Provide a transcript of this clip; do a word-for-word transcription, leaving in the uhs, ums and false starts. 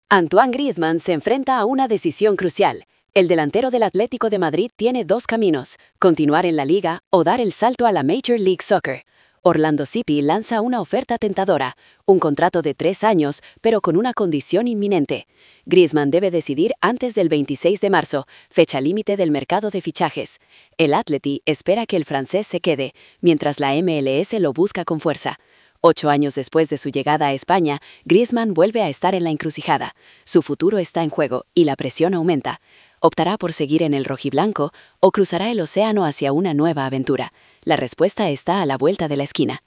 Antoine Griezmann se enfrenta a una decisión crucial. El delantero del Atlético de Madrid tiene dos caminos: continuar en la liga o dar el salto a la Major League Soccer. Orlando City lanza una oferta tentadora, un contrato de tres años, pero con una condición inminente. Griezmann debe decidir antes del veintiséis de marzo, fecha límite del mercado de fichajes. El Atleti espera que el francés se quede, mientras la M L S lo busca con fuerza. Ocho años después de su llegada a España, Griezmann vuelve a estar en la encrucijada. Su futuro está en juego y la presión aumenta. ¿Optará por seguir en el rojiblanco o cruzará el océano hacia una nueva aventura? La respuesta está a la vuelta de la esquina.